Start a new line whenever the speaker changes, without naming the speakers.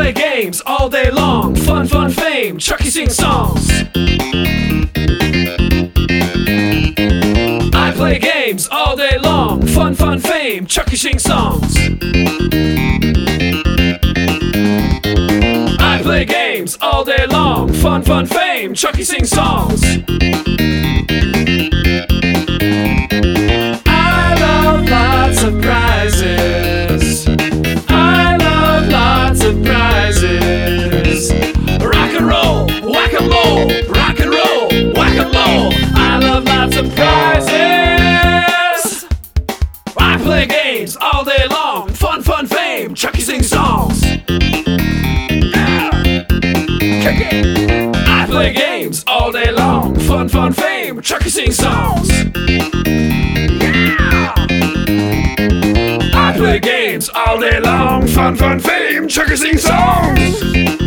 play games all day long. Fun, fun, fame, Chucky sings songs. I play games all day long. Fun, fun, fame, Chucky sings songs. I play games all day long. Fun, fun, fame, Chucky sings songs. I love lots of prizes. I love lots of prizes. Rock and roll, whack-a-mole, rock and roll, whack-a-mole. I love lots of prizes. I play games all day long. Fun, fun, fame, Chucky sings songs. I play games all day long. Fun, fun, fame, Chucky sings songs. I play games all day long. Fun, fun, fame, Chucky sings songs.